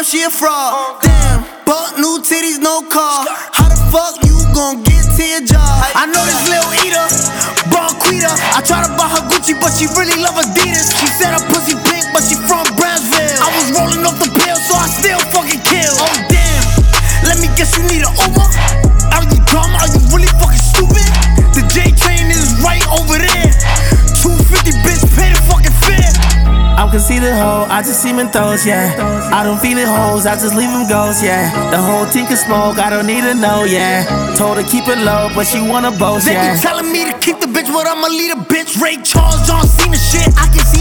she a fraud. Damn, buck new titties, no car. How the fuck you gon' get to your job? I know this little eater, Bonquita. I try to buy her Gucci, but she really love Adidas. She said her pussy pink, but she from Brownsville. I was rolling off the pill, so I still fucking kill. Oh damn, let me guess you need an Uber. Are you dumb? Are you really fucking stupid? The J train is right over there. 250 bitch, pay the fucking fare. I'm conceited hoe, I just see them throws, yeah. I don't feel it hoes, I just leave them ghosts, yeah. The whole team can smoke, I don't need to know, yeah. Told her keep it low, but she wanna boast, yeah. They be telling me to keep the bitch, but I'ma lead a bitch. Ray Charles, John Cena shit. I can see